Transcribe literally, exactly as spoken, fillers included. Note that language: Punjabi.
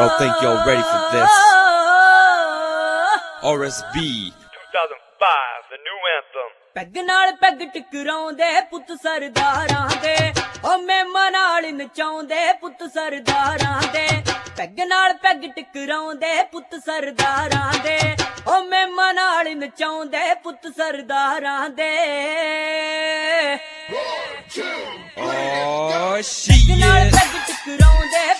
don't think you're ready for this. R S B two thousand five, the new anthem. Peg ਨਾਲ ਪੈਗ ਟਕਰਾਉਂਦੇ ਪੁੱਤ ਸਰਦਾਰਾਂ ਦੇ, ਓ ਮੇਮਾਂ ਨਾਲ ਨਚਾਉਂਦੇ ਪੁੱਤ ਸਰਦਾਰਾਂ ਦੇ। ਪੈਗ ਨਾਲ ਪੈਗ ਟਕਰਾਉਂਦੇ ਪੁੱਤ ਸਰਦਾਰਾਂ ਦੇ, ਓ ਮੇਮਾਂ ਨਾਲ ਨਚਾਉਂਦੇ ਪੁੱਤ ਸਰਦਾਰਾਂ ਦੇ। Oh shit, ਪੈਗ ਨਾਲ ਪੈਗ ਟਕਰਾਉਂਦੇ